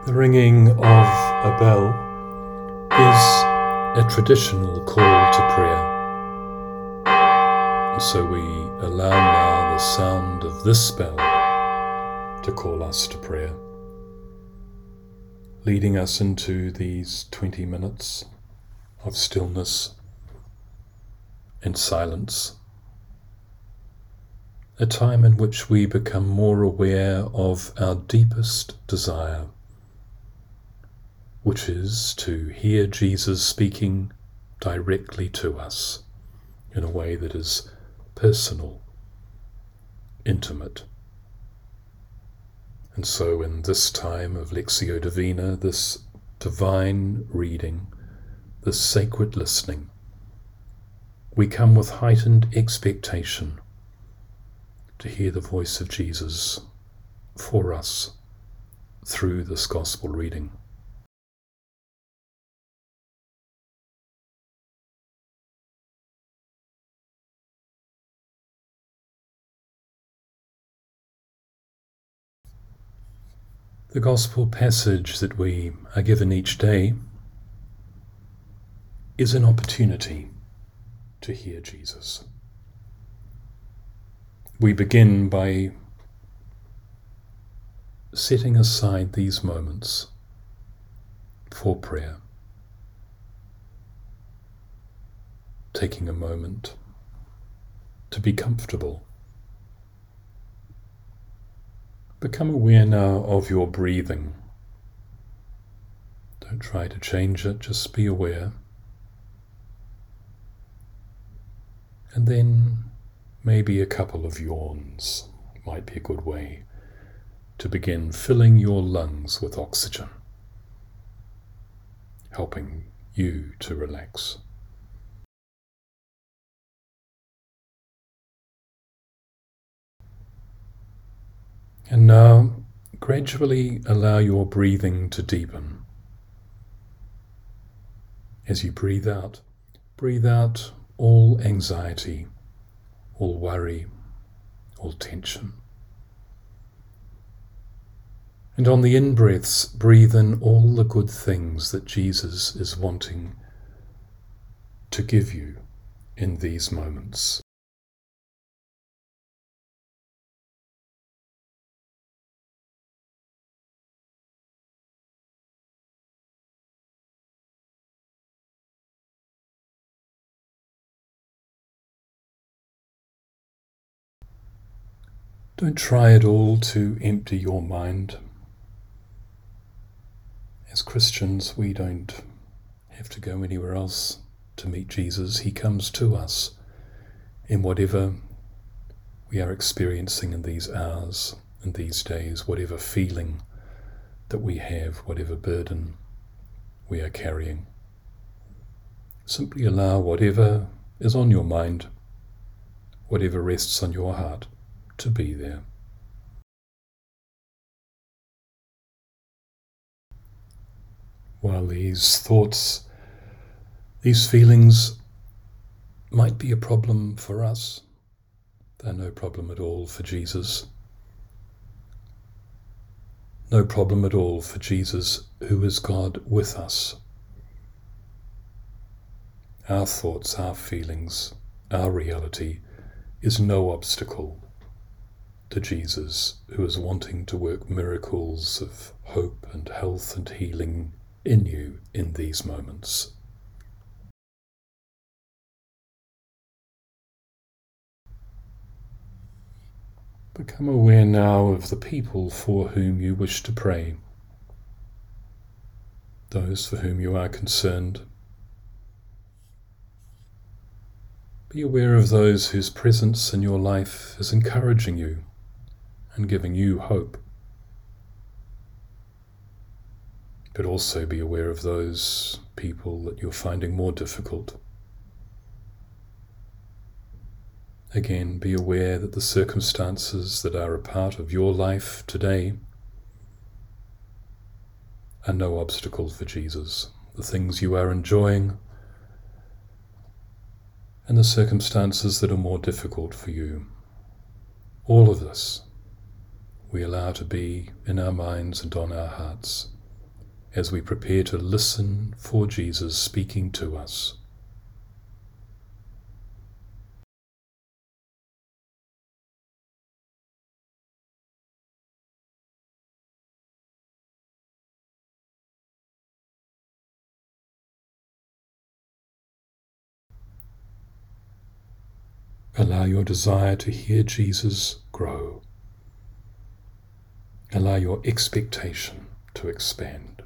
The ringing of a bell is a traditional call to prayer. And so we allow now the sound of this bell to call us to prayer, leading us into these 20 minutes of stillness and silence, a time in which we become more aware of our deepest desire, which is to hear Jesus speaking directly to us in a way that is personal, intimate. And so in this time of Lectio Divina, this divine reading, this sacred listening, we come with heightened expectation to hear the voice of Jesus for us through this gospel reading. The gospel passage that we are given each day is an opportunity to hear Jesus. We begin by setting aside these moments for prayer, taking a moment to be comfortable. Become aware now of your breathing. Don't try to change it, just be aware. And then maybe a couple of yawns might be a good way to begin filling your lungs with oxygen, helping you to relax. And now, gradually allow your breathing to deepen. As you breathe out all anxiety, all worry, all tension. And on the in-breaths, breathe in all the good things that Jesus is wanting to give you in these moments. Don't try at all to empty your mind. As Christians, we don't have to go anywhere else to meet Jesus. He comes to us in whatever we are experiencing in these hours and these days, whatever feeling that we have, whatever burden we are carrying. Simply allow whatever is on your mind, whatever rests on your heart, to be there. While these thoughts, these feelings might be a problem for us, they're no problem at all for Jesus. No problem at all for Jesus, who is God with us. Our thoughts, our feelings, our reality is no obstacle to Jesus, who is wanting to work miracles of hope and health and healing in you in these moments. Become aware now of the people for whom you wish to pray, those for whom you are concerned. Be aware of those whose presence in your life is encouraging you and giving you hope. But also be aware of those people that you're finding more difficult. Again, be aware that the circumstances that are a part of your life today are no obstacle for Jesus. The things you are enjoying and the circumstances that are more difficult for you. All of this we allow to be in our minds and on our hearts as we prepare to listen for Jesus speaking to us. Allow your desire to hear Jesus grow. Allow your expectation to expand.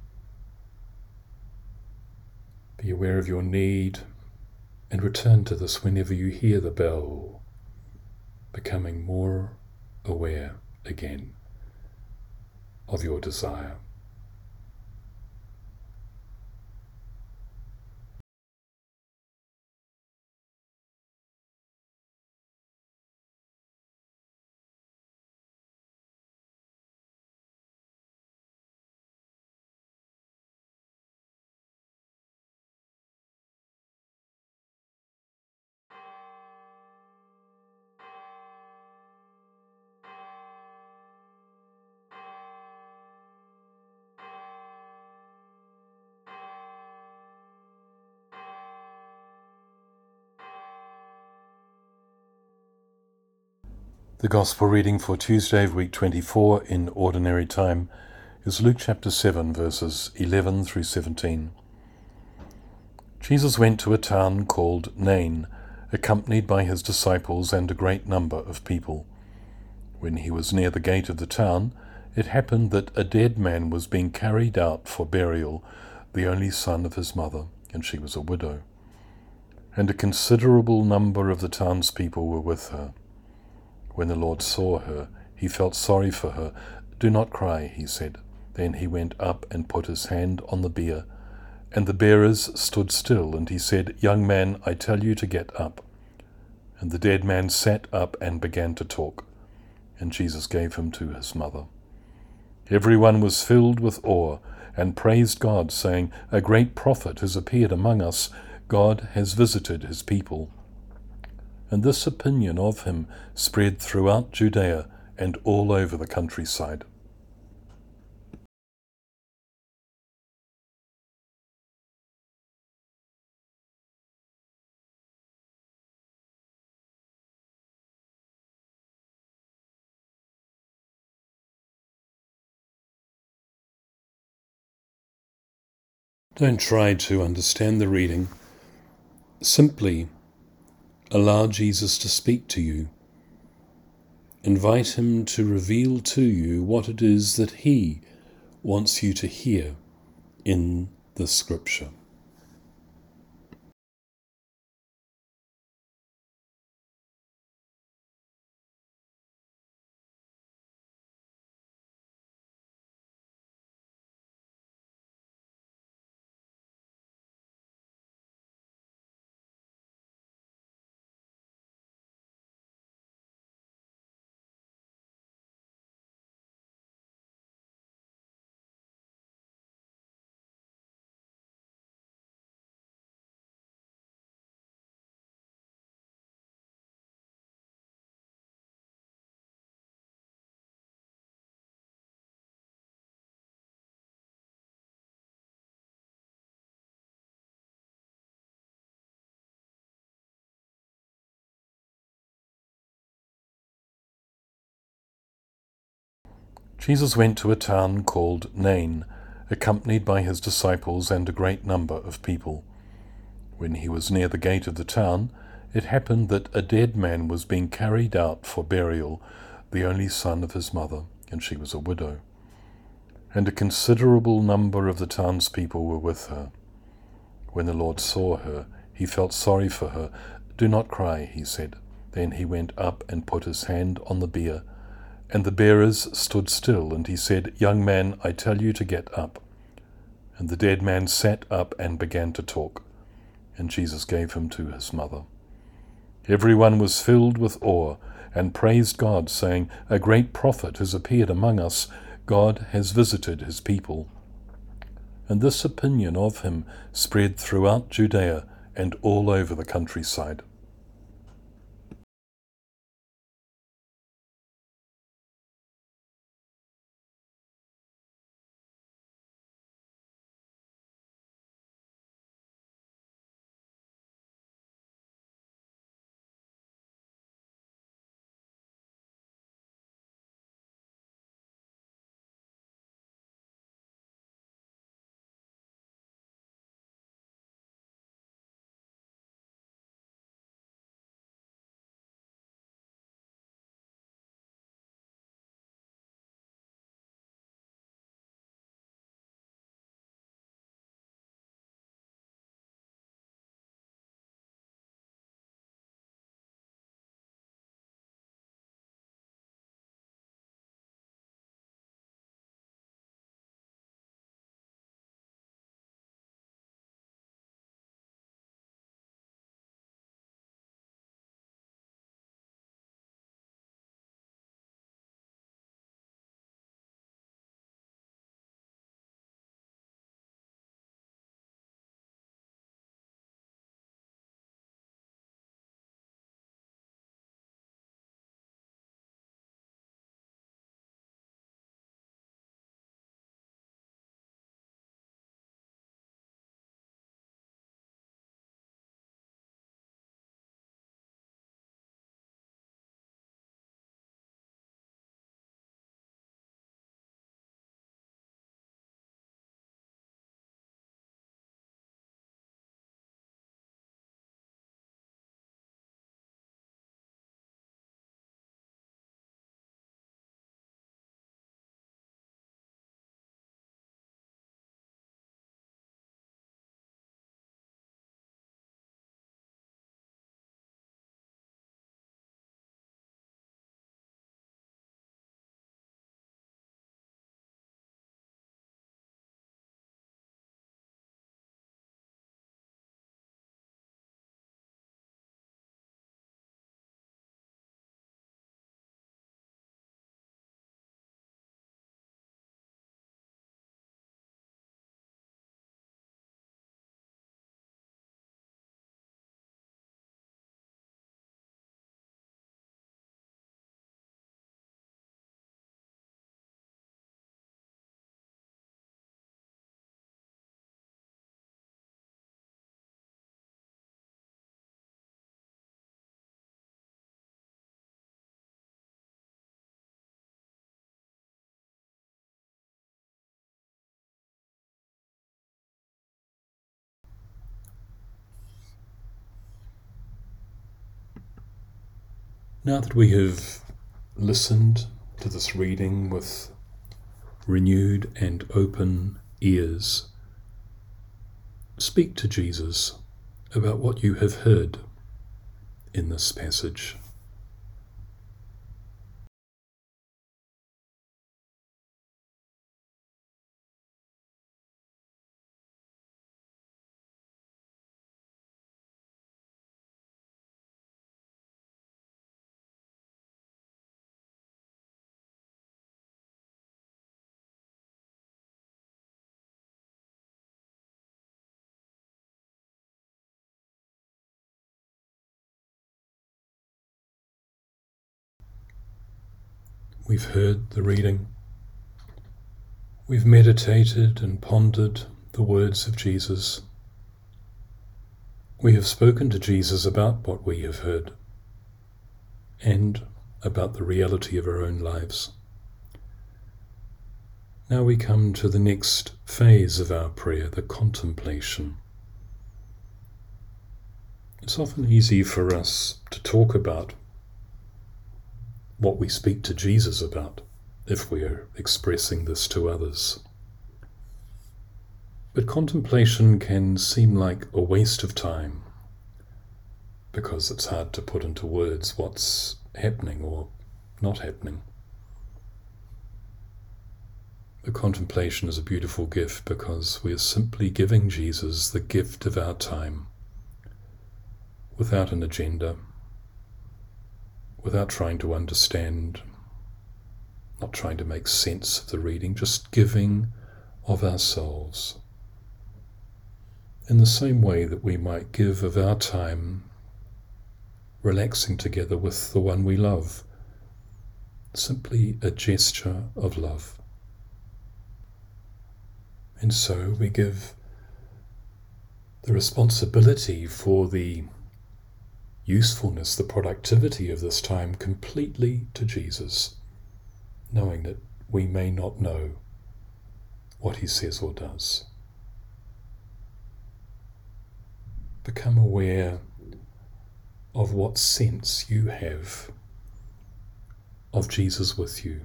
Be aware of your need and return to this whenever you hear the bell, becoming more aware again of your desire. The Gospel reading for Tuesday of week 24 in Ordinary Time is Luke chapter 7, verses 11 through 17. Jesus went to a town called Nain, accompanied by his disciples and a great number of people. When he was near the gate of the town, it happened that a dead man was being carried out for burial, the only son of his mother, and she was a widow. And a considerable number of the townspeople were with her. When the Lord saw her, he felt sorry for her. "Do not cry," he said. Then he went up and put his hand on the bier, and the bearers stood still, and he said, "Young man, I tell you to get up." And the dead man sat up and began to talk, and Jesus gave him to his mother. Everyone was filled with awe and praised God, saying, "A great prophet has appeared among us. God has visited his people." And this opinion of him spread throughout Judea and all over the countryside. Don't try to understand the reading. Simply allow Jesus to speak to you. Invite him to reveal to you what it is that he wants you to hear in the scripture. Jesus went to a town called Nain, accompanied by his disciples and a great number of people. When he was near the gate of the town, it happened that a dead man was being carried out for burial, the only son of his mother, and she was a widow. And a considerable number of the townspeople were with her. When the Lord saw her, he felt sorry for her. "Do not cry," he said. Then he went up and put his hand on the bier, and the bearers stood still, and he said, "Young man, I tell you to get up." And the dead man sat up and began to talk, and Jesus gave him to his mother. Everyone was filled with awe and praised God, saying, "A great prophet has appeared among us. God has visited his people." And this opinion of him spread throughout Judea and all over the countryside. Now that we have listened to this reading with renewed and open ears, speak to Jesus about what you have heard in this passage. We've heard the reading. We've meditated and pondered the words of Jesus. We have spoken to Jesus about what we have heard and about the reality of our own lives. Now we come to the next phase of our prayer, the contemplation. It's often easy for us to talk about what we speak to Jesus about if we are expressing this to others. But contemplation can seem like a waste of time because it's hard to put into words what's happening or not happening. The contemplation is a beautiful gift because we are simply giving Jesus the gift of our time without an agenda, without trying to understand, not trying to make sense of the reading, just giving of ourselves. In the same way that we might give of our time relaxing together with the one we love, simply a gesture of love. And so we give the responsibility for the usefulness, the productivity of this time completely to Jesus, knowing that we may not know what he says or does. Become aware of what sense you have of Jesus with you,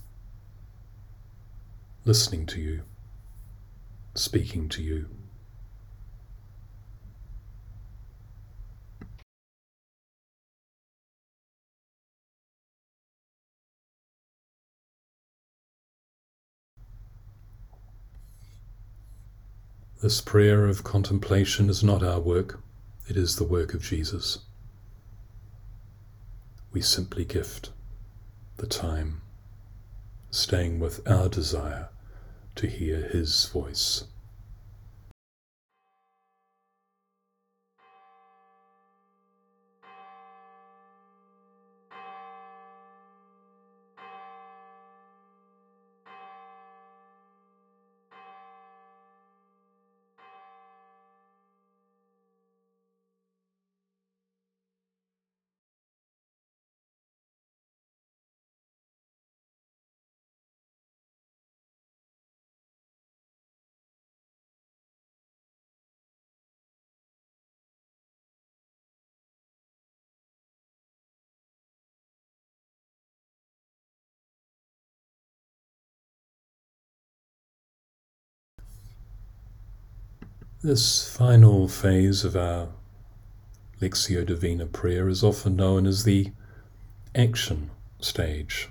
listening to you, speaking to you. This prayer of contemplation is not our work, it is the work of Jesus. We simply gift the time, staying with our desire to hear his voice. This final phase of our Lectio Divina prayer is often known as the action stage.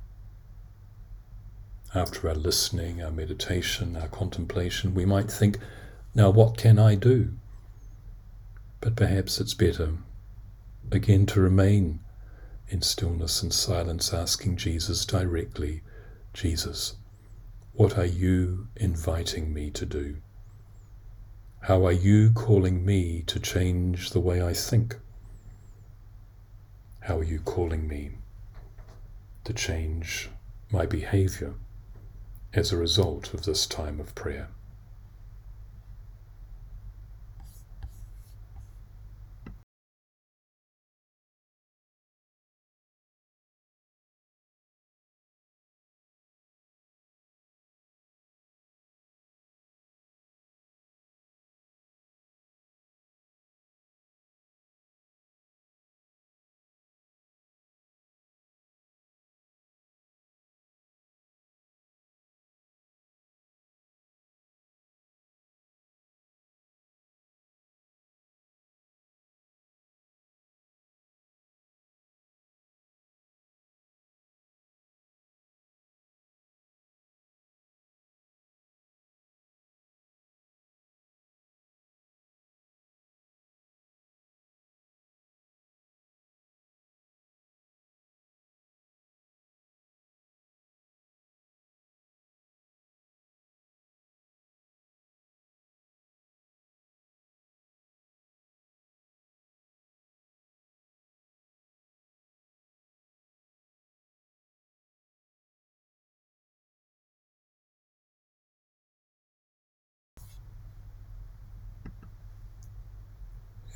After our listening, our meditation, our contemplation, we might think, now what can I do? But perhaps it's better, again, to remain in stillness and silence, asking Jesus directly, Jesus, what are you inviting me to do? How are you calling me to change the way I think? How are you calling me to change my behavior as a result of this time of prayer?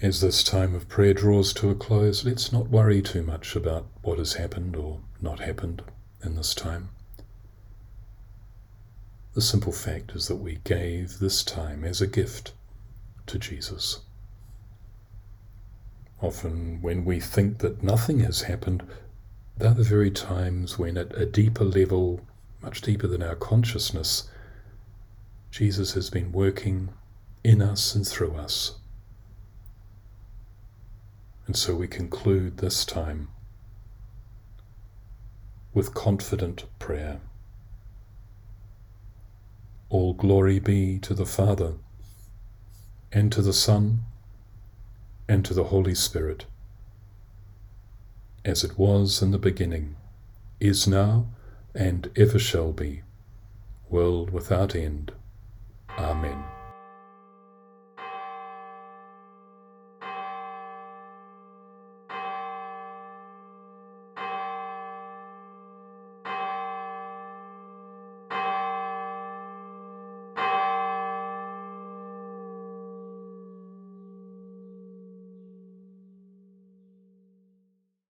As this time of prayer draws to a close, let's not worry too much about what has happened or not happened in this time. The simple fact is that we gave this time as a gift to Jesus. Often when we think that nothing has happened, they're the very times when at a deeper level, much deeper than our consciousness, Jesus has been working in us and through us. And so we conclude this time with confident prayer. All glory be to the Father, and to the Son, and to the Holy Spirit, as it was in the beginning, is now, and ever shall be, world without end. Amen.